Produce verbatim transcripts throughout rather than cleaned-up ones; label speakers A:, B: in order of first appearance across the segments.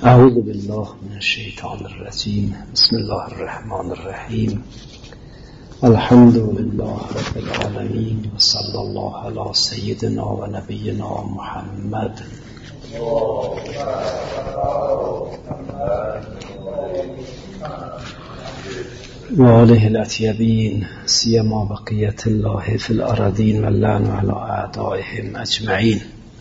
A: اعوذ بالله من الشیطان الرجیم. بسم الله الرحمن الرحیم. الحمد لله رب العالمین و صلی الله علی سیدنا و نبینا محمد و آله الاطیبین سیما بقیت الله فی الارضین و اللعن علی اعدائهم اجمعین.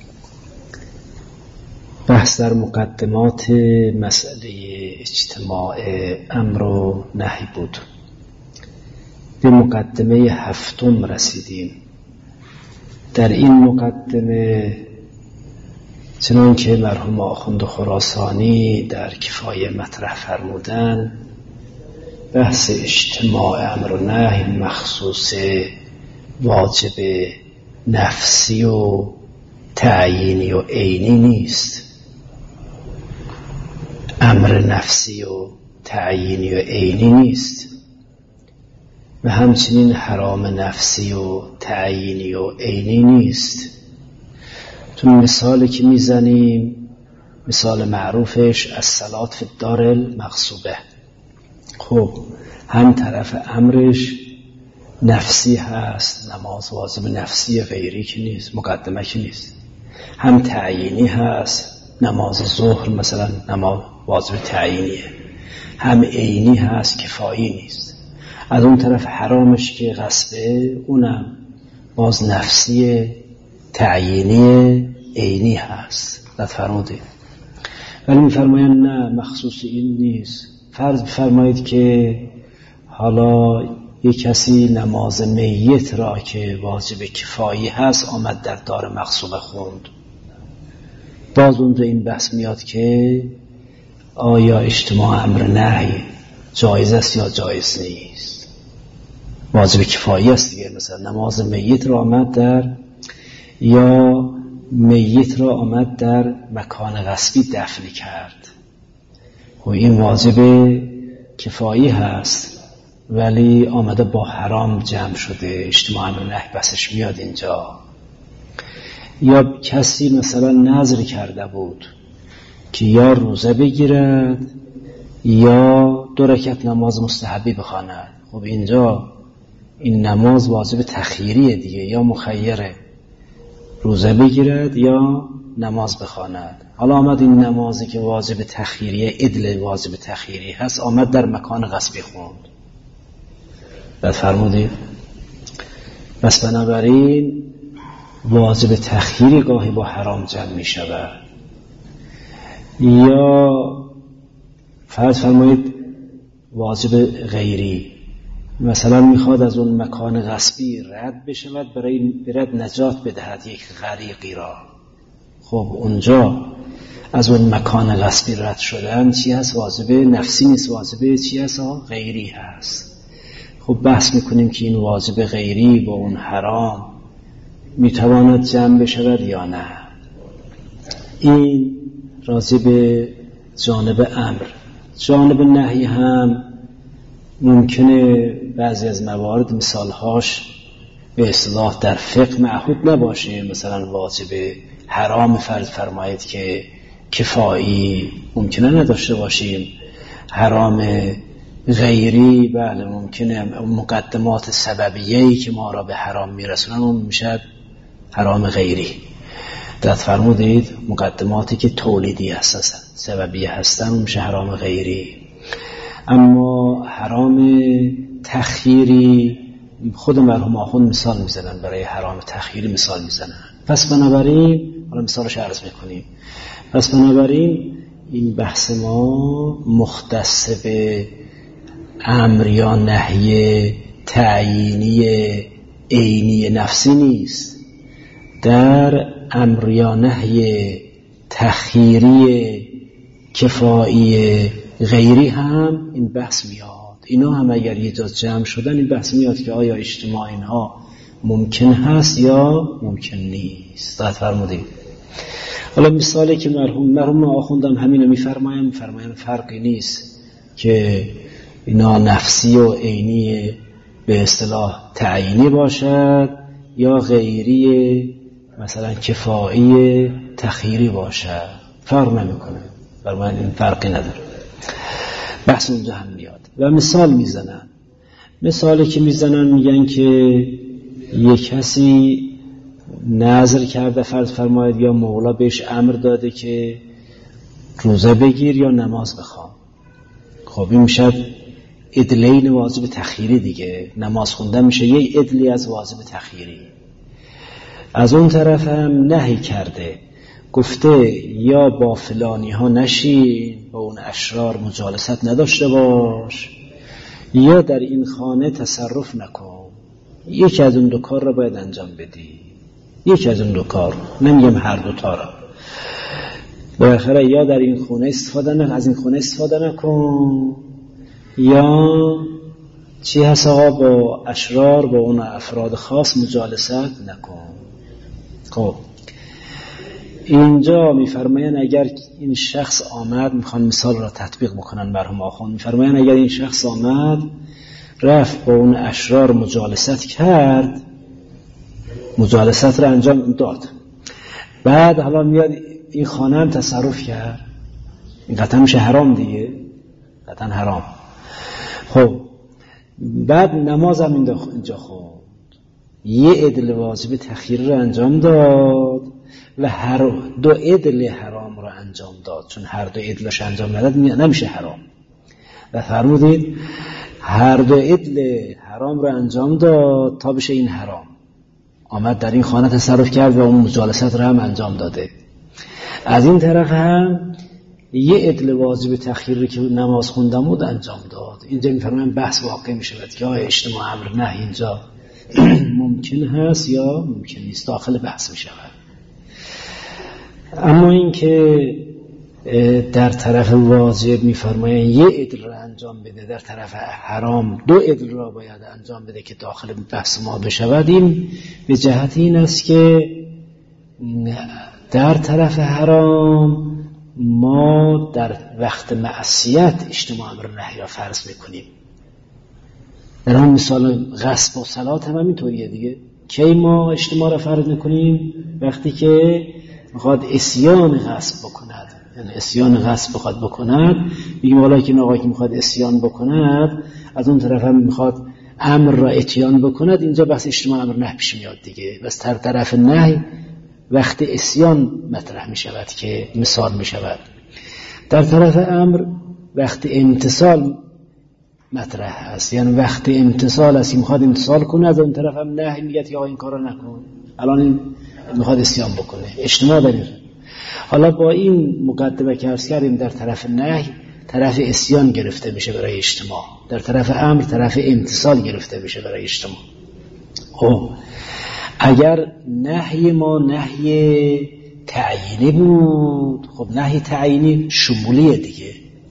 A: بحث در مقدمات مسئله اجتماع امر و نهی بود. به مقدمه هفتم رسیدیم. در این مقدمه چنان که مرحوم آخوند خراسانی در کفایه مطرح فرمودن، بحث اجتماع امر و نهی مخصوص واجب نفسی و تعیینی و عینی نیست. امر نفسی و تعیینی و عینی نیست و همچنین حرام نفسی و تعیینی و عینی نیست. تو مثالی که میزنیم، مثال معروفش از صلات فی الدار المغصوبه. خب هم طرف امرش نفسی هست، نماز واجب نفسی غیری که نیست، مقدمه که نیست. هم تعیینی هست، نماز ظهر مثلا نماز واجب تعیینیه. هم عینی هست، کفایی نیست. از اون طرف حرامش که غصبه، اونم باز نفسی تعیینی عینی هست. داد فرمودید. ولی میفرماین نه، مخصوص این نیست. فرض بفرمایید که حالا یک کسی نماز میت را که واجب کفایی هست آمد در دار مغصوبه خوند. باز اونجا این بحث میاد که آیا اجتماع امر نهی جایز است یا جایز نیست. واجب کفایی است دیگه. مثلا نماز میت را آمد در یا میت را آمد در مکان غصبی دفن کرد و این واجب کفایی هست، ولی آمده با حرام جمع شده. اجتماع امر نهی بسش میاد اینجا. یا کسی مثلا نذر کرده بود که یا روزه بگیرد یا دو رکعت نماز مستحبی بخواند. خب اینجا این نماز واجب تخییریه دیگه، یا مخیره روزه بگیرد یا نماز بخواند. حالا آمد این نمازی که واجب تخییریه، عدل واجب تخییری هست، آمد در مکان غصبی خوند. بعد فرمودید بس بنابراین واجب تخییری گاهی با حرام جمع می شود. یا فرض فرمایید واجب غیری، مثلا میخواد از اون مکان غصبی رد بشود برای برد نجات بدهد یک غریقی را. خب اونجا از اون مکان غصبی رد شدن چی هست؟ واجب نفسی نیست، واجب چی هست؟ غیری هست. خب بحث میکنیم که این واجب غیری با اون حرام میتواند جمع بشود یا نه. این راجع به جانب امر. جانب نهی هم ممکنه بعضی از موارد مثالهاش به اصطلاح در فقه معهود نباشه. مثلا واجب حرام فرض فرمایید که کفایی ممکنه نداشته باشیم. حرام غیری بله ممکنه مقدمات سببیه‌ای که ما را به حرام میرسونن اون میشه حرام غیری. داد فرمودید مقدماتی که تولیدی هستن، سببی هستن، اون میشه حرام غیری. اما حرام تخییری خود مرحوم آخوند مثال میزنن، برای حرام تخییری مثال میزنن. پس بنابراین حالا مثالش عرض میکنیم. پس بنابراین این بحث ما مختص به امر یا نهی تعیینی عینی نفسی نیست. در امر یا نهی تخییری کفایی غیری هم این بحث میاد. اینا هم اگر یه جا جمع شدن این بحث میاد که آیا اجتماع اینها ممکن هست یا ممکن نیست. داد فرمودید. حالا مثالی که مرحوم مرحوم آخوندم همینو میفرمایم میفرمایم فرقی نیست که اینا نفسی و عینی به اصطلاح تعیینی باشد یا غیری مثلا کفایی تخییری باشد، فرق نمیکنه. برای این فرقی نداره، بحث اونجا هم میاد. و مثال میزنن، مثالی که میزنن میگن که یک کسی نظر کرده، فرض فرمایید یا مولا بهش امر داده که روزه بگیر یا نماز بخوان. خب این میشه ادلین واجب تخییری دیگه، نماز خوندن میشه یه ادلی از واجب تخییری. از اون طرف هم نهی کرده، گفته یا با فلانی ها نشین، با اون اشرار مجالست نداشته باش، یا در این خانه تصرف نکن. یکی از اون دو کار را باید انجام بدی، یکی از اون دو کار، نمیگم هر دو تا را. بالاخره یا در این خونه استفاده نکن، از این خونه استفاده نکن، یا چی هست آقا با اشرار، با اون افراد خاص مجالست نکن. خب اینجا میفرماین اگر این شخص آمد، میخوان مثال را تطبیق بکنن مرحوم آخوند، میفرماین اگر این شخص آمد رفت با اون اشرار مجالست کرد، مجالست را انجام داد، بعد حالا میاد این خانه هم تصرف کرد، این قطعا میشه حرام دیگه، قطعا حرام. خب بعد نماز هم اینجا خوند، یه عدل واجب تخییر را انجام داد و هر دو عدل حرام را انجام داد، چون هر دو عدلش انجام نداد نمیشه حرام. و فرمودید هر دو عدل حرام را انجام داد تا بشه این حرام. آمد در این خانه تصرف کرد و اون مجالست را هم انجام داده. از این طرف هم یه عدل واجب تخییر که نماز خوندن بود انجام داد. اینجا میفرمایم بحث واقع میشود که آیا اجتماع امر نهی اینجا ممکن هست یا ممکن نیست، داخل بحث میشود. اما این که در طرف واجب میفرماین یه عدل را انجام بده، در طرف حرام دو عدل را باید انجام بده که داخل بحث ما بشود، این به جهت این است که در طرف حرام ما در وقت معصیت اجتماع امر نهی را فرض میکنیم. در هم مثال غصب و صلات هم همینطوریه دیگه. کی ما اجتماع را فرض میکنیم؟ وقتی که میخواد اسیان غصب بکند، یعنی اسیان غصب بخواد بکند، میگیم حالا که این آقایی که میخواد اسیان بکند از اون طرف هم میخواد امر را اتیان بکند، اینجا بحث اجتماع امر نهی پیش میاد دیگه. بس در طرف نهی وقت اسیان مطرح میشود که مثال میشود، در طرف امر وقت امتصال مطرح هست، یعنی وقت امتصال است، میخواد امتصال کنه، از اون طرف هم نهی میگه که آقا این کارا نکن، الان این میخواد اسیان بکنه، اجتماع داریم. حالا با این مقدمه که عرض کردیم در طرف نهی طرف اسیان گرفته میشه برای اجتماع، در طرف امر طرف امتصال گرفته میشه برای اجتماع. خب اگر نهی ما نهی تعیینی بود، خب نهی تعیینی شمولیه دیگه،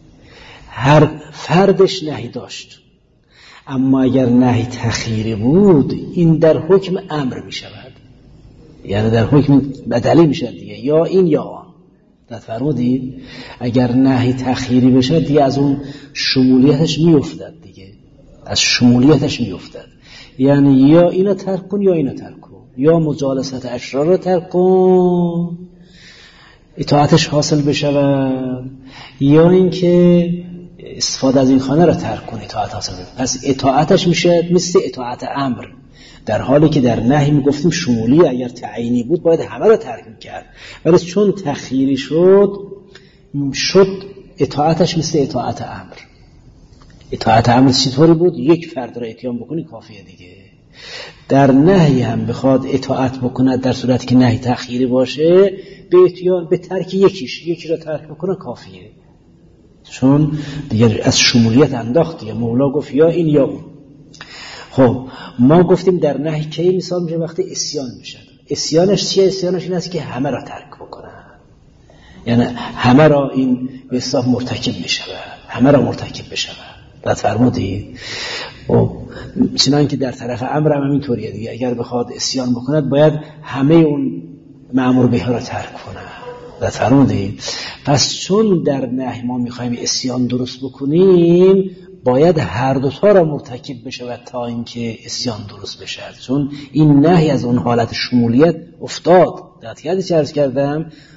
A: هر فردش نهی داشت. اما اگر نهی تخییری بود این در حکم امر می شود، یعنی در حکم بدلی می شود دیگه، یا این یا آن. فرمودید اگر نهی تخییری بشه دیگه از اون شمولیتش می افتد دیگه، از شمولیتش می افتد، یعنی یا اینو ترک کن یا اینو ترک کن، یا مجالست اشرار رو ترک کن اطاعتش حاصل بشود، یا اینکه استفاده از این خانه رو ترک کن اطاعت حاصل بشود. پس اطاعتش میشه مثل اطاعت امر، در حالی که در نهی میگفتیم شمولی، اگر تعیینی بود باید همه رو ترک میکرد، ولی چون تخییری شد شد اطاعتش مثل اطاعت امر. اطاعت امر چطوری بود؟ یک فرد را اتیان بکنی کافیه دیگه. در نهی هم بخواد اطاعت بکنه در صورت که نهی تخییری باشه، به اتیان به ترک یکیش یکی را ترک بکنه کافیه، چون دیگه از شمولیت انداخت دیگه. مولا گفت یا این یا اون. خب ما گفتیم در نهی کی مثال میشه؟ وقتی اسیان میشه. اسیانش چیه؟ اسیانش این است که همه را ترک بکنه، یعنی همه را این به حساب مرتکب میشه، همه را مرتکب بشه. بعد فرمودید و چنان که در طرف امر هم همینطوریه دیگه، اگر بخواد اسیان بکند باید همه اون مأمور به را ترک کنه. بعد فرمودید پس چون در نهی ما میخوایم اسیان درست بکنیم باید هر دو تا را مرتکب بشه و تا اینکه اسیان درست بشه، چون این نهی از اون حالت شمولیت افتاد. دقت کردید چه عرض کردم؟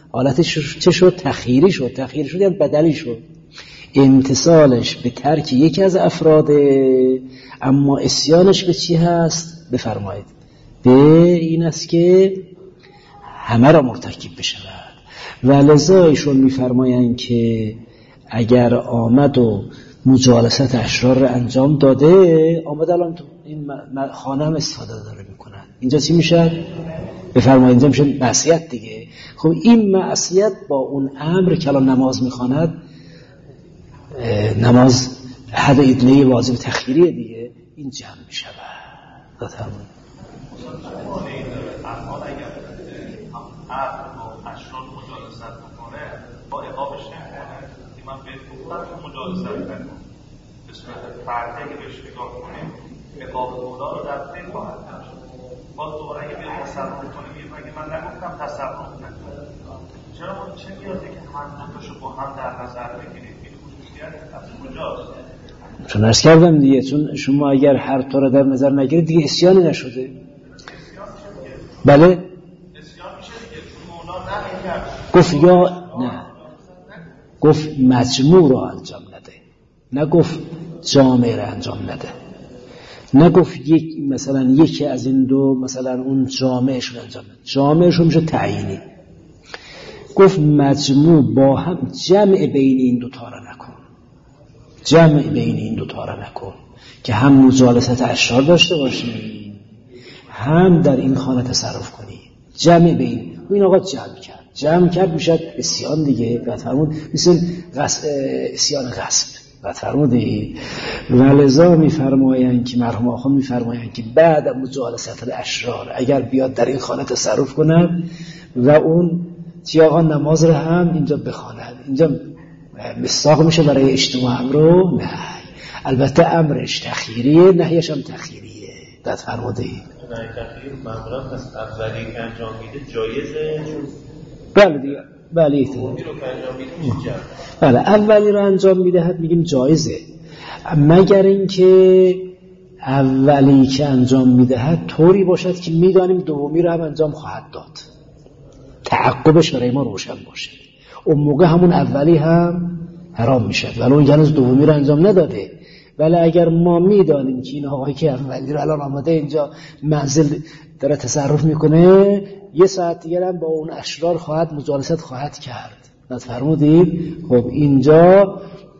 A: حالتش چه شد؟ تخییری شد. تخییری شد یعنی بدلی شد. امتثالش به ترک یکی از افراده، اما اسیانش به چی هست؟ بفرمایید به این است که همه را مرتکب بشود. و لذا ایشون میفرمایند که اگر آمد و مجالست اشرار را انجام داده، آمد الان تو این خانه هم استفاده داره میکنن، اینجا چی میشه؟ بفرمایید اینجا میشه معصیت دیگه. خب این معصیت با اون امر که الان نماز میخواند، نماز حد ادنه واجب تخییریه دیگه، این جمع میشه. بفرمایید
B: افعال اگر عقل و اشرار مجالست بکنه با عقابش نمیکنه که من به حکومت مجالست نکنم، به صورت فرده اگه بهش نگاه کنیم عقاب مولا رو در پی خواهد داشت. باز دوباره اگه بیا تصرف کنیم اگه من نگفتم تصرف نکنم، چرا ما چه نیازی که هم دوتاشو با هم در نظر بگیریم؟ این خصوصیت از کجاست؟
A: چون ارز کردم دیگه، چون شما اگر هر طور در نظر نگیرید دیگه اسیانی نشده. بله
B: اسیان میشه دیگه، چون مولا نمی‌کرد.
A: گفت یا نه، گفت مجموع را انجام نده، نه گفت جامع را انجام نده، نه گفت یک مثلا یکی از این دو مثلا اون جامعش رو انجام نده، جامعش رو میشه تعیینی. گفت مجموع با هم، جمع بین این دو تا را نکن، جمع بین این دو تا را نکن که هم مجالست اشرار داشته باشی هم در این خانه تصرف کنی. جمع بین این آقا جمع کرد، جمع کرد میشد اسیان دیگه. بعد فرمود مثل اسیان غصب. بعد فرمودی ولذا میفرمایند که مرحوم آخوند میفرمایند که بعد مجالست اشرار اگر بیاد در این خانه تصرف کند و اون چی آقا نماز رو هم اینجا بخواند، اینجا مصداق میشه برای اجتماع امرو نه. البته امرش تخییریه، نهیش هم تخییریه. بعد فرموده این
B: نهی تخییر معمولا پس اولی که انجام میده جایزه،
A: بله دیگه، بله ایتون
B: رو که انجام میده میشه.
A: بله اولی رو انجام میدهد میگیم جایزه، مگر اینکه اولی که انجام میدهد طوری باشد که میدانیم دومی رو هم انجام خواهد داد، تعقبش برای ما روشن باشه. اون موقع همون اولی هم حرام میشد ولو اینکه هنوز دومی رو انجام نداده. ولی اگر ما میدانیم که این آقایی که اولی رو الان آماده اینجا منزل داره تصرف میکنه، یه ساعت دیگر هم با اون اشرار خواهد مجالست خواهد کرد. بعد فرمودید خب اینجا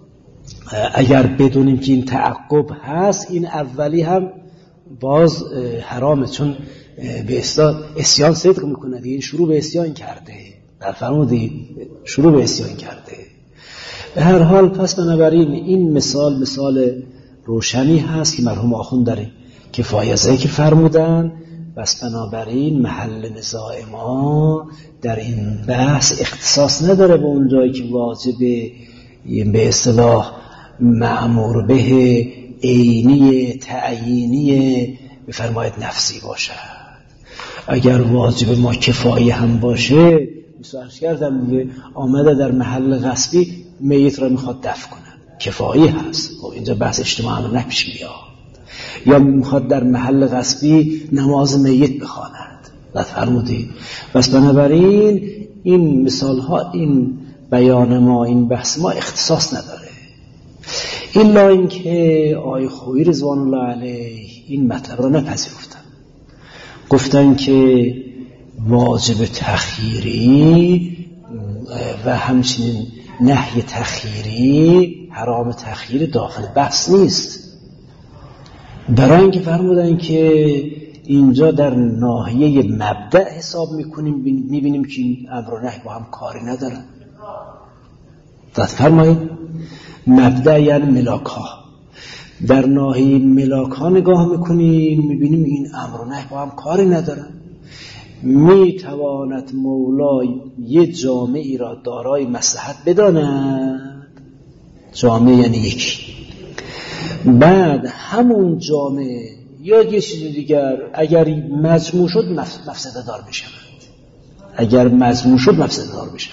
A: اگر بدونیم که این تعقب هست، این اولی هم باز حرامه، چون به اصطلاح اسیان صدق میکنه دیگه، این شروع به اسیان کرده. در فرمودید شروع به اسیان کرده. به هر حال پس بنابراین این مثال مثال روشنی هست که مرحوم آخوند در کفایه ذکر فرمودن. بس بنابراین محل نزاع ما در این بحث اختصاص نداره به اون جایی که واجب به اصطلاح مأمور به عینی تعیینی بفرمایید نفسی باشد. اگر واجب ما کفایه هم باشه، مثلا کردم دیگه، آمده در محل غصبی میت را میخواد دفن کنه، کفایه هست. خب اینجا بحث اجتماع هم نپیش میاد. یا میخواد در محل غصبی نماز میت بخواند. بعد فرمودید بس بنابراین این مثال ها، این بیان ما، این بحث ما اختصاص نداره، الا اینکه آقای خویی رضوان الله علیه این مطلب را نپذیرفتن، گفتن که واجب تخییری و همچنین نهی تخییری، حرام تخییری داخل بحث نیست. برای اینکه فرمودن که اینجا در ناحیه مبدأ حساب میکنیم، میبینیم که این امر و نهی با هم کاری ندارن. داد فرمایید مبدأ یعنی ملاک ها، در ناحیه ملاک ها نگاه میکنیم میبینیم این امر و نهی با هم کاری ندارن. میتواند مولا یه جامعی را دارای مصلحت بداند، جامعه یعنی یکی، بعد همون جامعه یا یه چیز دیگر اگر مجموع شد مفسده دار بشود، اگر مجموع شد مفسده دار بشود.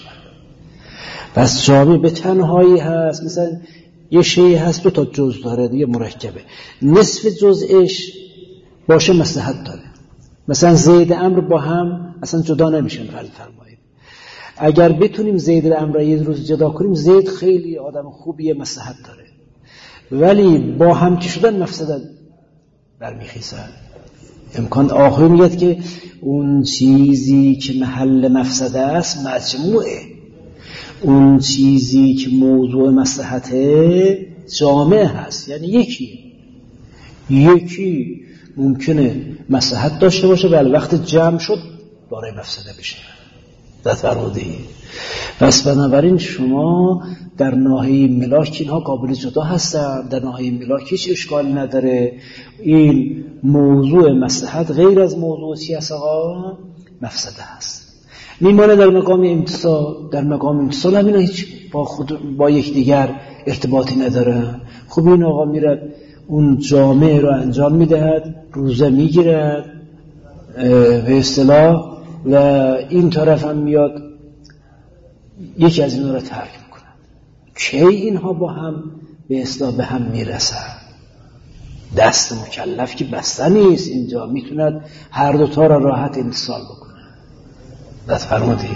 A: پس جامعه به تنهایی هست، مثلا یه شیء هست دو تا جزء داره دیگه، مرکبه، نصف جزءش باشه مصلحت داره. مثلا زید امر با هم اصلا جدا نمیشن. فرض فرمایید اگر بتونیم زید الامر یه روز جدا کنیم، زید خیلی آدم خوبیه، مصلحت داره، ولی با هم که شدن مفسدت برمیخیزن. امکان آخری میگه که اون چیزی که محل مفسده است مجموعه، اون چیزی که موضوع مصلحته جامع هست، یعنی یکی یکی ممکنه مصلحت داشته باشه ولی وقت جمع شد دارای مفسده بشه. دست فرمودی. پس بنابراین شما در ناحیه ملاک اینها قابل جدا هستن، در ناحیه ملاک هیچ اشکالی نداره. این موضوع مصلحت غیر از موضوع چی هست آقا؟ مفسده هست. میمانه در مقام امتصال. در مقام امتصال هم اینا هیچ با خود با یکدیگر ارتباطی نداره. خب این آقا میره اون جامعه رو انجام میدهد، روزه میگیرد به اصطلاح، و این طرف هم میاد یکی از اینا رو ترک میکنه. کی اینها با هم به اصطلاح به هم میرسن؟ دست مکلف که بسته نیست، اینجا میتوند هر دوتا را راحت امتصال بکنه. دست فرمودی.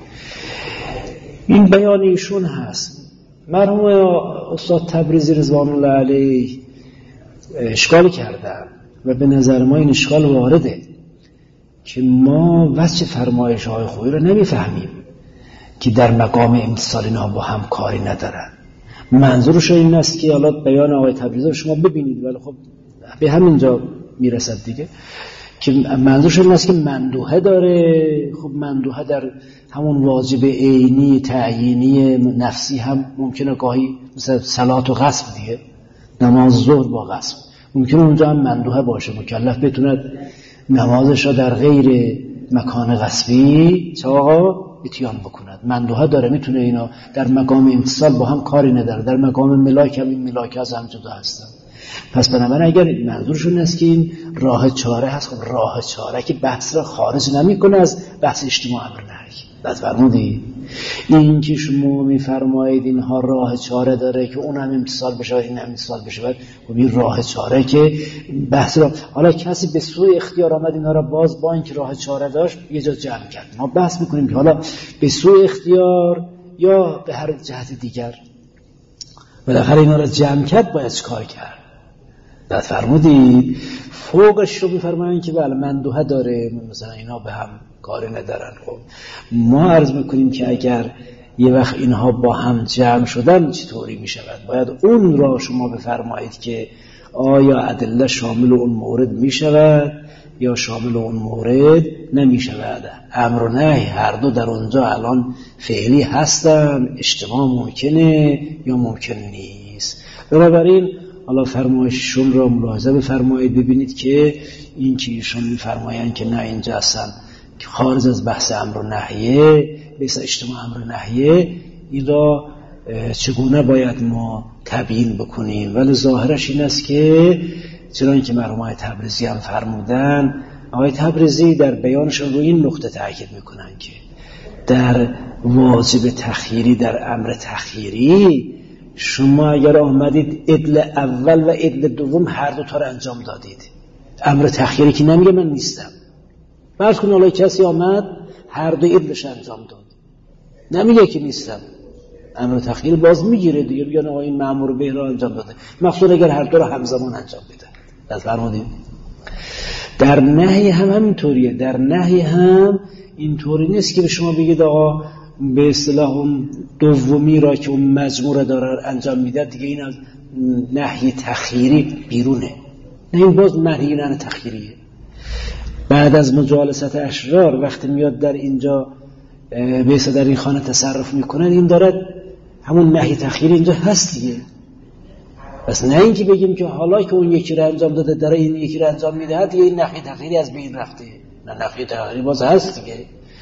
A: این بیان ایشون هست. مرحوم استاد تبریزی رضوان الله علیه اشکال کردن و به نظر ما این اشکال وارده که ما وجه فرمایش های خوبی رو نمیفهمیم که در مقام امتصال اینها با هم کاری ندارن. منظورش این است که حالا بیان آقای تبریزی رو شما ببینید، ولی خب به همینجا میرسد دیگه، که منظورش این است که مندوحه داره. خب مندوحه در همون واجب عینی تعیینی نفسی هم ممکنه گاهی مثل صلات و غصب دیگه، نماز ظهر با غصب ممکنه اونجا هم مندوحه باشه، مکلف بتوند نمازش را در غیر مکان غصبی چه آقا اتیان بکند. مندوحه داره، میتونه اینا در مقام امتصال با هم کاری نداره. در مقام ملاک هم این ملاک از هم جدا هستن. پس بنابراین اگر منظورشون است که این راه چاره هست، خب راه چاره که بحث را خارج نمیکنه از بحث اجتماع امر نهی. بعد فرمودید این که شما میفرمایید اینها راه چاره داره که اون هم امتصال بشه و این هم امتصال بشه، بعد خب این راه چاره که بحث را، حالا کسی به سوی اختیار آمد اینها را باز با اینکه راه چاره داشت یه جا جمع کرد. ما بحث میکنیم که حالا به سوی اختیار یا به هر جهت دیگر بالاخره اینا را جمع کرد، باید چیکار کرد؟ بعد فرمودید فوقش رو میفرمایند که بله مندوحه داره، مثلا اینا به هم کاری ندارن. خب ما عرض میکنیم که اگر یه وقت اینها با هم جمع شدن چطوری میشود؟ باید اون را شما بفرمایید که آیا ادله شامل اون مورد میشود یا شامل اون مورد نمیشود. امر و نهی هر دو در اونجا الان فعلی هستن، اجتماع ممکنه یا ممکن نیست. بنابراین حالا فرمایششون را ملاحظه بفرمایید، ببینید که این که ایشون میفرمایند که نه اینجا هستن که خارج از بحث امر و نهیه، بحث اجتماع امر و نهیه، این را چگونه باید ما تبیین بکنیم. ولی ظاهرش این است که چنان که مرحوم آقای تبریزی هم فرمودن، آقای تبریزی در بیانشون رو این نقطه تاکید میکنن که در واجب تخییری، در امر تخییری، شما اگر آمدید عدل اول و عدل دوم هر دو تا رو انجام دادید. امر تخییری که نمیگه من نیستم، فرض کن حالا کسی آمد هر دو عدلش انجام داد، نمیگه که نیستم، امر تخییری باز میگیره دیگه، بگن آقا این مأمور به را انجام داده، مخصوصا اگر هر دو رو همزمان انجام بده. از فرمودید در نهی هم همینطوریه. در نهی هم اینطوری نیست که به شما بگید آقا به اصطلاح اون دومی را که اون مجموعه داره انجام میده دیگه این از نهی تخییری بیرونه. نه، این باز نهی نه تخییریه. بعد از مجالست اشرار وقتی میاد در اینجا به اصطلاح در این خانه تصرف میکنه، این داره همون نهی تخییری اینجا هست دیگه. بس نه اینکه بگیم که حالا که اون یکی را انجام داده داره این یکی را انجام میده دیگه این نهی تخییری از بین رفته. نه، نهی تخییری باز هست دیگه.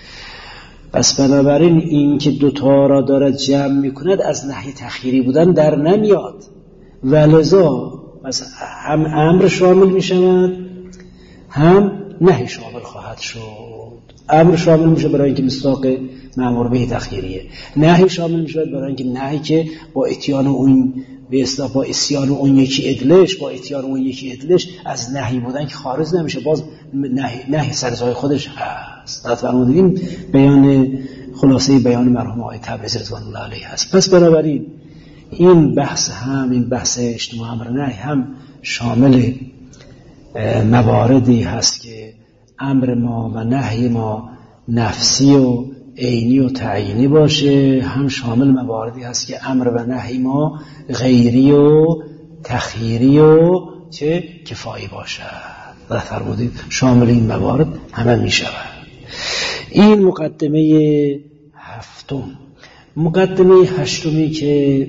A: پس بنابراین این که دوتا را داره جمع میکند از نهی تخییری بودن در نمیاد، ولذا مثلا هم امر شامل میشود هم نهی شامل خواهد شد. امر شامل میشه برای اینکه مصداق مأمور به تخییریه، نهی شامل میشه برای اینکه نهی که با اتیان اون به اصطلاح با اسیان اون یکی ادلش با اتیان اون یکی ادلش از نهی بودن که خارج نمیشه، باز نهی, نهی سر جای خودش هست. فرمودیم بیان خلاصه بیان مرحوم آقای تبریزی رضوان الله علیه هست. پس بنابراین این بحث هم این بحث اجتماع امر نهی هم شامل مواردی هست که امر ما و نهی ما نفسی و عینی و تعیینی باشه، هم شامل مواردی هست که امر و نهی ما غیری و تخییری و چه کفایی باشه. و فرمودید شامل این موارد همه می شود. این مقدمه هفتم. مقدمه هشتمی که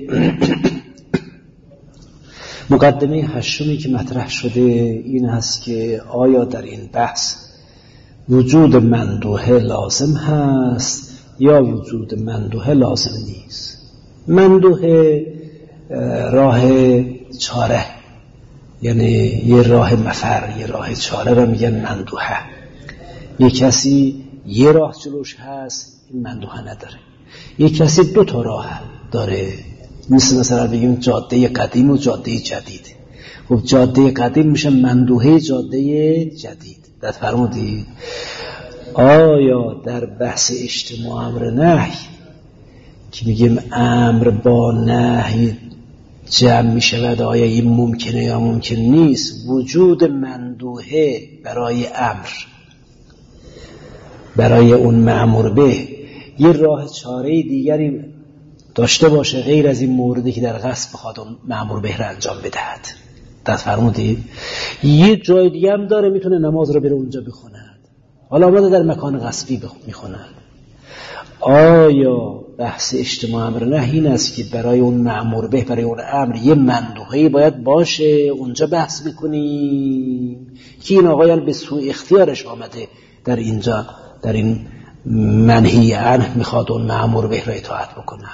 A: مقدمه هشتمی که مطرح شده این هست که آیا در این بحث وجود مندوحه لازم هست یا وجود مندوحه لازم نیست. مندوحه راه چاره، یعنی یه راه مفر، یه راه چاره رو میگن مندوحه. یه کسی یه راه جلوش هست، این مندوحه نداره. یه کسی دو تا راه داره، مثل مثلا بگیم جاده قدیم و جاده جدید. خب جاده قدیم میشه مندوحه جاده جدید. دست فرمودید؟ آیا در بحث اجتماع امر نهی که میگیم امر با نهی جمع میشود، آیا این ممکنه یا ممکن نیست؟ وجود مندوحه برای امر، برای اون مأمور به، یه راه چاره دیگری داشته باشه غیر از این موردی که در قصد بخواد اون مأمور به را انجام بدهد. دست فرمودید؟ یه جای دیگه هم داره میتونه نماز رو بره اونجا بخوند، حالا آمده در مکان غصبی میخوند. آیا بحث اجتماع امر نهی این است که برای اون مأمور به، برای اون امر یه مندوحه‌ای باید باشه، اونجا بحث میکنیم که این آقایان به سوء اختیارش آمده در اینجا، در این منهی عنه میخواد اون مأمور به را اطاعت بکنه.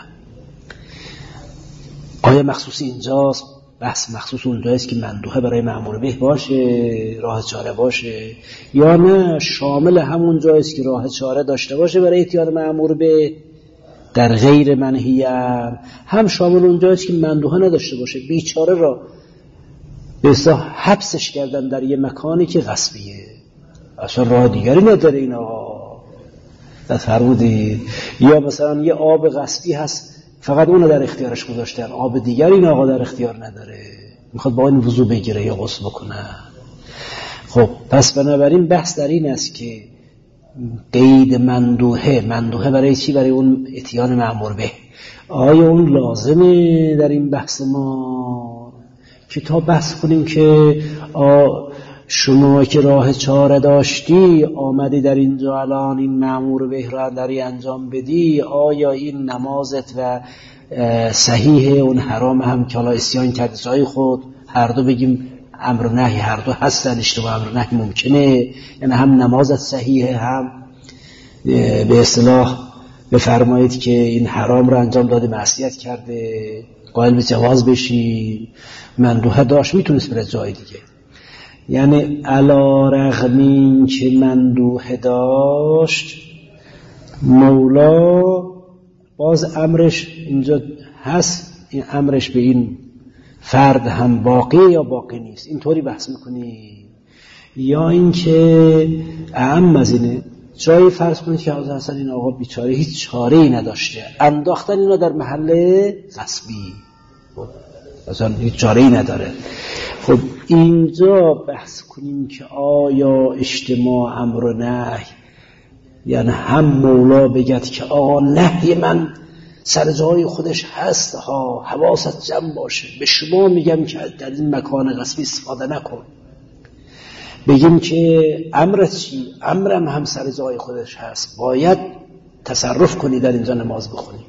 A: آیا مخصوص اینجاست؟ بحث مخصوص اونجاییست که مندوحه برای مأمور به باشه، راه چاره باشه، یا نه شامل همون جاییست که راه چاره داشته باشه برای اتیان مأمور به در غیر منهی عنه، هم شامل اونجاییست که مندوحه نداشته باشه، بیچاره را به اصطلاح حبسش کردن در یه مکانی که غصبیه، اصلا راه دیگری نداره اینا. دست فرمودید؟ یا مثلا یه آب غصبی هست فقط اونو در اختیارش گذاشتن، آب دیگری این آقا در اختیار نداره، میخواد با این وضو بگیره یا غسل بکنه. خب پس بنابراین بحث در این است که قید مندوحه، مندوحه برای چی؟ برای اون اتیان مأمور به. آیا اون لازمه در این بحث ما که تا بحث کنیم که شما که راه چاره داشتی آمدی در اینجا الان این مأمور به را داری انجام بدی، آیا این نمازت و صحیح اون حرام هم که حالا اسیان کرد جای خود، هر دو بگیم امر و نهی هر دو هستن، اشتباه امر و نهی ممکنه، یعنی هم نمازت صحیحه هم به اصطلاح بفرمایید که این حرام را انجام داده معصیت کرده، قائل به جواز بشی. مندوحه داشت میتونست بره جای دیگه، یعنی علی رغم این که مندوحه داشت مولا باز امرش اینجا هست، این امرش به این فرد هم باقی یا باقی نیست، اینطوری بحث میکنی. یا اینکه اعم از اینه جایی فرض کنید که اصلا این آقا بیچاره هیچ چاره‌ای نداشته، انداختن اینا در محل غصبی، اصلا هیچ چاره‌ای نداره. خب اینجا بحث کنیم که آیا اجتماع امر و نهی، یعنی هم مولا بگد که آقا نهی من سر جای خودش هست ها، حواست جمع باشه، به شما میگم که در این مکان غصبی استفاده نکن، بگیم که امرت چی؟ امرم هم سر جای خودش هست، باید تصرف کنی در اینجا نماز بخونی.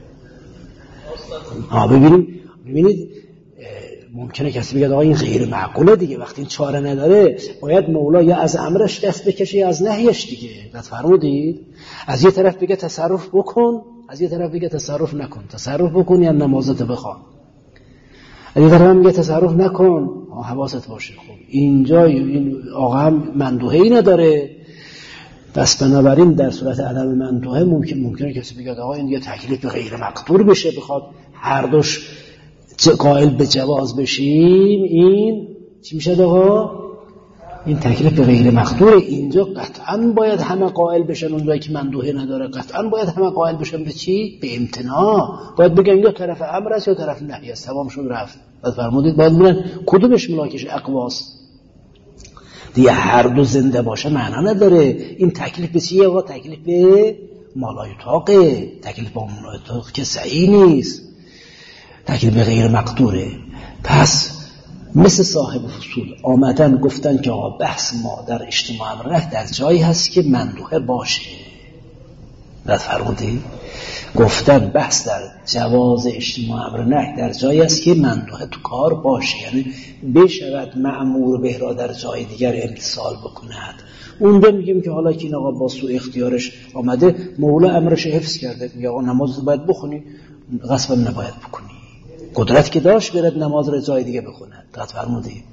A: ها ببینیم ببینید ممکنه کسی بگه آقا این غیر معقوله دیگه، وقتی این چاره نداره باید مولا یا از امرش دست بکشه یا از نهیش دیگه. بعد فرمودید از یه طرف بگه تصرف بکن، از یه طرف بگه تصرف نکن، تصرف بکن یا نمازت بخوان، از یه طرف هم میگه تصرف نکن، حواست باشه. خب اینجا این آقا هم مندوحه‌ای نداره، پس بنابراین در صورت عدم مندوحه ممکن ممکنه کسی بگه آقا این دیگه تکلیف به غیر مقدور بشه، بخواد هر دوش قائل به جواز بشیم، این چی میشه آقا؟ این تکلیف به غیر مقدور. اینجا قطعا باید همه قائل بشن، اونجایی که مندوحه نداره قطعا باید همه قائل بشن به چی؟ به امتناع. باید بگن یا طرف امر است یا طرف نهی است، تمام شد رفت. بعد فرمودید باید ببینن کدومش ملاکش اقواست دیگه. هر دو زنده باشه معنا نداره. این تکلیف به چیه آقا؟ تکلیف به مالایطاقه. تکلیف با مالایطاق که صحیح نیست، تکلیف به غیر مقدوره. پس مثل صاحب فصول آمدن گفتن که آقا بحث ما در اجتماع امر در جایی هست که مندوحه باشه. بعد فرمودی گفتن بحث در جواز اجتماع امر نه در جایی هست که مندوحه تو کار باشه، یعنی بشود مأمور به را در جای دیگر امتثال بکند. اونجا میگیم که حالا که این آقا با سوء اختیارش آمده، مولا امرش حفظ کرده، میگه آقا نماز باید بخونی، غصبا نباید بکنی. قدرت که داشت برد نماز را جای دیگه بخونه. داد فرمودی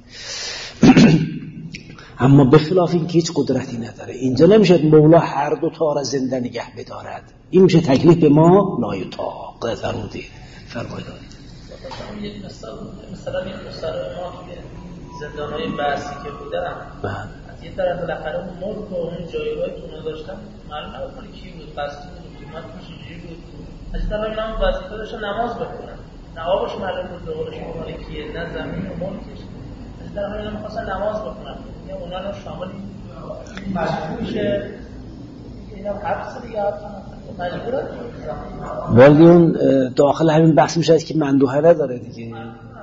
A: اما به خلاف این که هیچ قدرتی نداره، اینجا نمیشه مولا هر دو تا را زنده نگه بدارد. این میشه تکلیف به ما لایطاق. داد فرمودی فرمایید
C: یک مثال مثلا یک مثال ما که زندانهای بحثی که بودن از یه طرف بالاخره اون ملک و اون جایگاهی که اونا داشتن معلوم نبود کی بود، قصدی بود، حکومت چجوری بود. از طرف اینا هم وظیفه داشتن نماز بخونن، نه آبش معلوم بود به قول شما مال کیه، نه زمین و ملکش. از طرف اینا می‌خواستن نماز بخونن، یا اونا رو شامل مجبور میشه اینا حبس دیگه مجبورن.
A: ولی اون داخل همین بحث میشه که مندوحه نداره دیگه.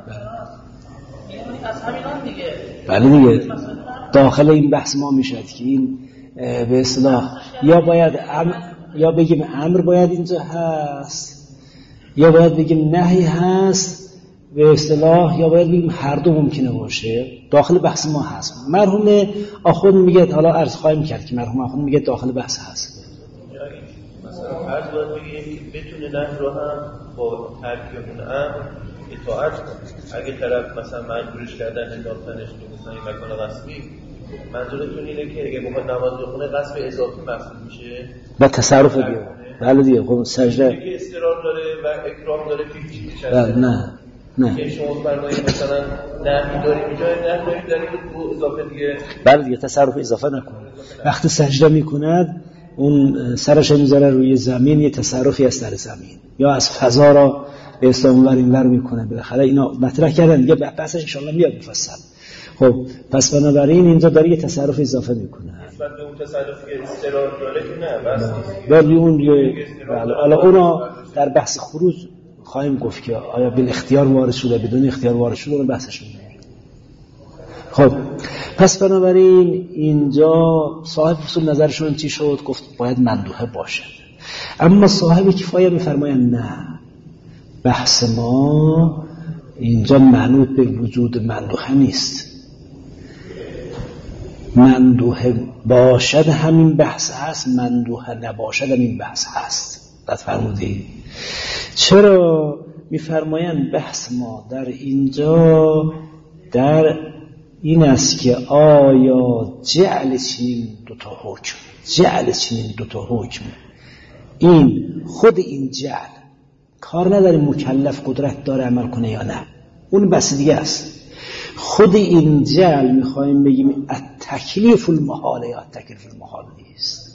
C: از همینا دیگه.
A: بله دیگه داخل این بحث ما میشه که این به اصطلاح یا باید ام... یا بگیم امر باید اینجا هست، یا باید بگیم نهی هست به اصطلاح، یا باید بگیم هر دو ممکنه باشه. داخل بحث ما هست. مرحوم آخوند میگه، حالا عرض خواهیم کرد که مرحوم آخوند میگه داخل بحث هست.
D: مثلا عرض باید بگیم که بتونه نهی رو هم با ترک اون امر اطاعت کنه. اگه طرف مثلا مجبورش کردن انداختنش تو مثلا این مکان غصبی، منظورتون اینه که اگه بخواد نماز بخونه غصب اضافی محسوب میشه
A: با تصرف دیگه. بله دیگه خب سجده
D: که استقرار داره و اکرام داره که چی میشه.
A: بله نه نه
D: که شما فرمایید مثلا نهی داریم جای نهی داریم در این اضافه دیگه.
A: بله دیگه تصرف اضافه نکنه. وقتی سجده میکند اون سرش میذاره روی زمین، یه تصرفی از در زمین، یا از فضا را به اسلام ور این ور میکنه. بالاخره اینا مطرح کردن دیگه، بحثش ان شاء الله میاد مفصل. خب پس بنابراین اینجا داره یه تصرف اضافه میکنه.
D: نسبت به اون تصرف که استقرار داره که نه بس
A: ولی اون بله حالا اونا در بحث خروج خواهیم گفت که آیا بال اختیار وارد شده بدون اختیار وارد شده، اون بحثش میشه. خب پس بنابراین اینجا صاحب فصول نظرشون چی شد؟ گفت باید مندوحه باشه. اما صاحب کفایه میفرمایند نه، بحث ما اینجا منوط به وجود مندوحه نیست. مندوحه باشد همین بحث هست، مندوحه نباشد همین بحث هست. بعد فرمودی چرا؟ میفرمایند بحث ما در اینجا در این است که آیا جعل چنین دوتا حکم جعل چنین دوتا حکم این خود این جعل کار نداره مکلف قدرت داره عمل کنه یا نه، اون بس دیگه است. خود این جعل میخوایم بگیم التکلیف المحال یا التکلیف المحال نیست.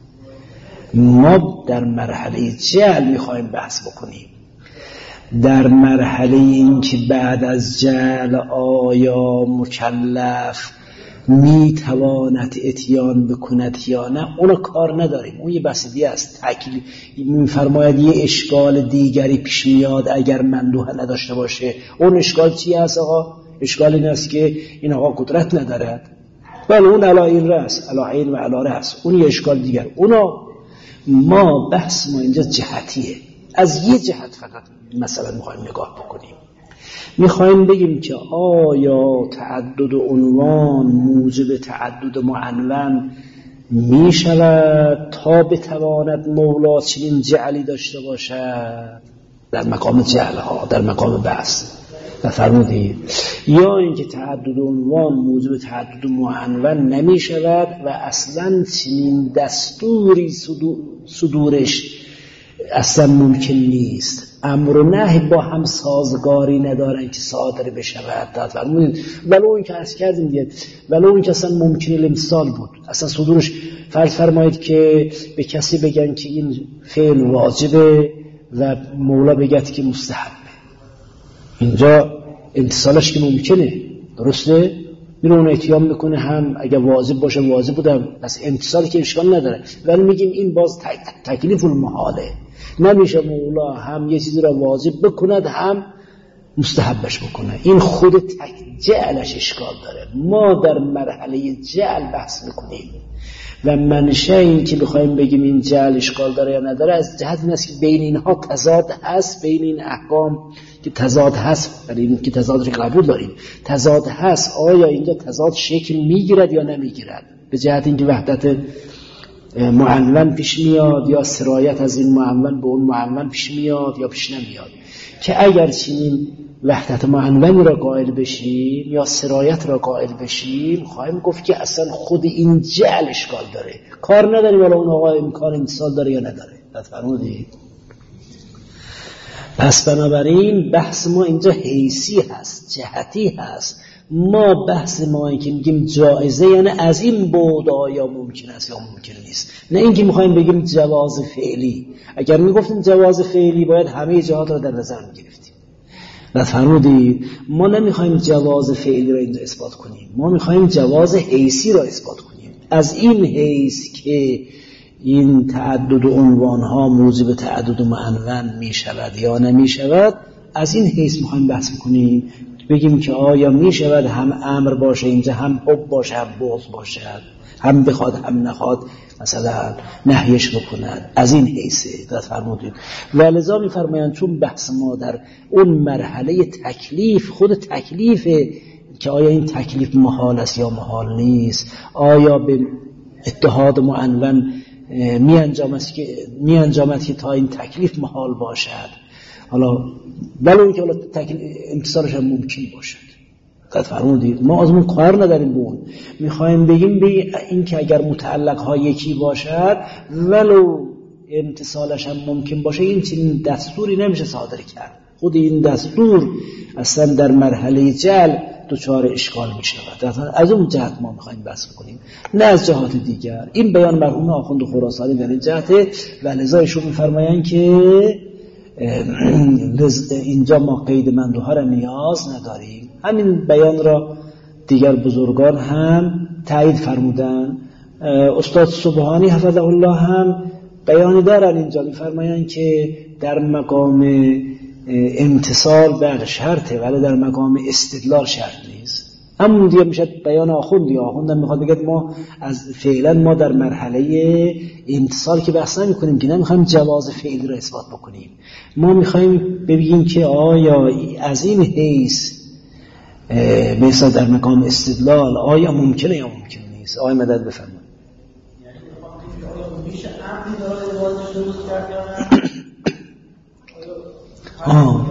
A: ما در مرحله جعل میخوایم بحث بکنیم، در مرحله این که بعد از جعل آیا مکلف میتواند اتیان بکند یا نه، اونو کار نداریم، اون یه بحث دیگه است. تکلیف میفرماید یه اشکال دیگری پیش میاد اگر مندوحه نداشته باشه. اون اشکال چی هست آقا؟ اشکال این است که این آقا قدرت ندارد. بله اون علا این رأس، علا عین و علا رأس، اون یه اشکال دیگر. اونا ما بحث ما اینجا جهتیه، از یه جهت فقط مثلا میخوایم نگاه بکنیم. میخوایم بگیم که آیا تعدد عنوان موجب تعدد معنون میشود تا بتواند مولا چنین جعلی داشته باشد در مقام جعل ها، در مقام بحث فرمودید؟ یا اینکه تعدد عنوان موجب تعدد معنون نمی شود و اصلا چنین دستوری صدورش اصلا ممکن نیست. امر و نهی با هم سازگاری ندارن که صادر بشود. داد فرمودید ولو این که عرض کردیم دیگه، ولو این که اصلا ممکنه الامتثال بود، اصلا صدورش فرض فرمایید که به کسی بگن که این فعل واجبه و مولا بگد که مستحبه، اینجا امتثالش که ممکنه، درسته؟ میره اون اتیام میکنه، هم اگه واجب باشه واجب بودم، پس امتثال که اشکال نداره. ولی میگیم این باز تکلیف المحاله، نمیشه مولا هم یه چیزی را واجب بکند هم مستحبش بکنه، این خود تک جعلش اشکال داره. ما در مرحله جعل بحث میکنیم و منشه این که بخوایم بگیم این جعل اشکال داره یا نداره از جهت این است که بین اینها تضاد هست، بین این احکام که تضاد هست، برای این که تضاد رو قبول داریم تضاد هست، آیا اینجا تضاد شکل میگیرد یا نمیگیرد، به جهت اینکه وحدت معنون پیش میاد یا سرایت از این معنون به اون معنون پیش میاد یا پیش نمیاد، که اگر چنین وحدت معنونی را قائل بشیم یا سرایت را قائل بشیم، خواهیم گفت که اصلا خود این جعل اشکال داره، کار نداریم ولی اون آقا امکان امتثال داره یا نداره. فرمودید؟ پس بنابراین بحث ما اینجا حیثی هست، جهتی هست. ما بحث ما این که میگیم جائزه یعنی از این بود آیا ممکن است یا ممکن نیست، نه اینکه میخوایم بگیم جواز فعلی. اگر میگفتیم جواز فعلی باید همه جهات را در نظر میگرفتیم. فرمودید؟ ما نمیخوایم جواز فعلی را اینجا اثبات کنیم، ما میخوایم جواز حیثی را اثبات کنیم. از این حیث که این تعدد عنوان ها موجب تعدد معنون می شود یا نمی شود، از این حیث میخوایم بحث کنیم، بگیم که آیا می شود هم امر باشه اینجا، هم حب باشه، هم بغض باشه، هم بخواد هم نخواد مثلا نهیش بکند. از این حیثه. داد فرمودید؟ و لذا می فرمایند چون بحث ما در اون مرحله تکلیف، خود تکلیف که آیا این تکلیف محال است یا محال نیست، آیا به اتحاد معنون می انجامد که می انجامد که تا این تکلیف محال باشد، حالا ولی اون که حالا امتثالش هم ممکن باشد. قد فرمودید؟ ما از اون کار نداریم، بون میخوایم بگیم به این که اگر متعلق ها یکی باشد ولو امتثالش هم ممکن باشه، این چنین دستوری نمیشه صادر کرد. خود این دستور اصلا در مرحله جعل دچار اشکال می شود. از اون جهت ما میخوایم بحث کنیم، نه از جهات دیگر. این بیان مرحوم آخوند خراسانی در این جهته و لذا ایشون میفرمایند که اینجا ما قید مندوها را نیاز نداریم. همین بیان را دیگر بزرگان هم تایید فرمودن. استاد سبحانی حفظه الله هم بیانی دارن اینجا، میفرمایند که در مقام امتصال بر شرطه ولی در مقام استدلال شرط نیست. همون دیگه میشه بیان آخوندی. آخوندم میخواد بگه ما از فعلا ما در مرحله امتصال که بحث نمی کنیم، که نمیخوایم جواز فعلی را اثبات بکنیم، ما میخوایم ببینیم که آیا از این حیث مثلا در مقام استدلال آیا ممکنه یا ممکن نیست. آیا مدد بفرمایید. آه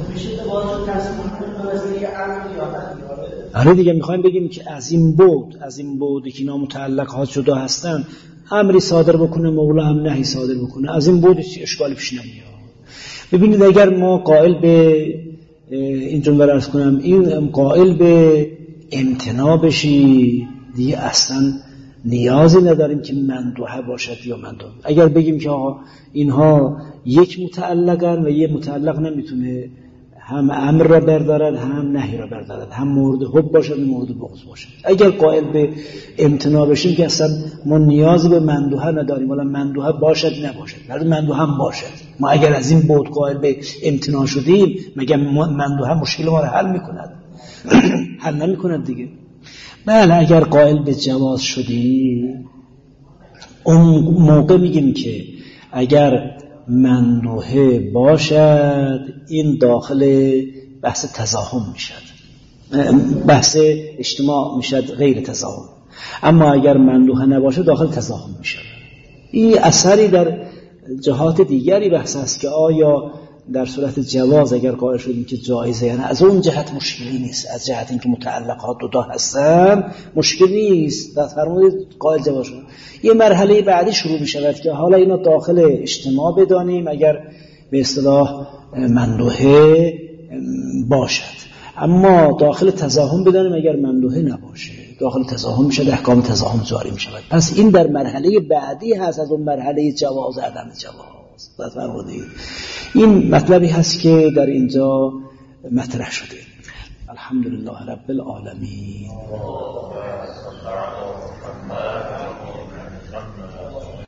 A: آره دیگه میخوایم بگیم که از این بود از این بودی که اینا متعلقات جدا هستن، امری صادر بکنه مولا هم نهی صادر بکنه، از این بود اشکالی پیش نمیاد. ببینید اگر ما قائل به این جمله عرض کنم، این قائل به امتناع بشی دیگه اصلا نیازی نداریم که مندوحه باشد یا مندوح. اگر بگیم که آقا اینها یک متعلقن و یه متعلق نمیتونه هم امر را بردارد هم نهی را بردارد، هم مورد حب باشد هم مورد بغض باشد، اگر قائل به امتناع بشیم که اصلا ما نیازی به مندوحه نداریم، ولی مندوحه باشد نباشد، ولی مندوحه هم باشد. ما اگر از این بود قائل به امتناع شدیم، مگر مندوحه مشکل ما را حل میکند؟ حل نمیکند دیگه. بله اگر قائل به جواز شدیم، اون موقع میگیم که اگر مندوحه باشد این داخل بحث تزاحم میشد، بحث اجتماع میشد، غیر تزاحم. اما اگر مندوحه نباشه داخل تزاحم میشد. این اثری در جهات دیگری بحث است که آیا در صورت جواز اگر قائل شدیم که جایزه، یعنی از اون جهت مشکلی نیست، از جهت اینکه متعلقات دو تا هستن مشکل نیست. در فرمودید قائل جواز شد. یه مرحله بعدی شروع می شود که حالا اینا داخل اجتماع بدانیم، اگر به اصطلاح مندوحه باشد. اما داخل تزاحم بدانیم اگر مندوحه نباشه داخل تزاحم میشه، احکام تزاحم جاری میشه. پس این در مرحله بعدی هست از اون مرحله جواز عدم جواز. فرمودید این مطلبی هست که در اینجا مطرح شده. الحمدلله رب العالمین.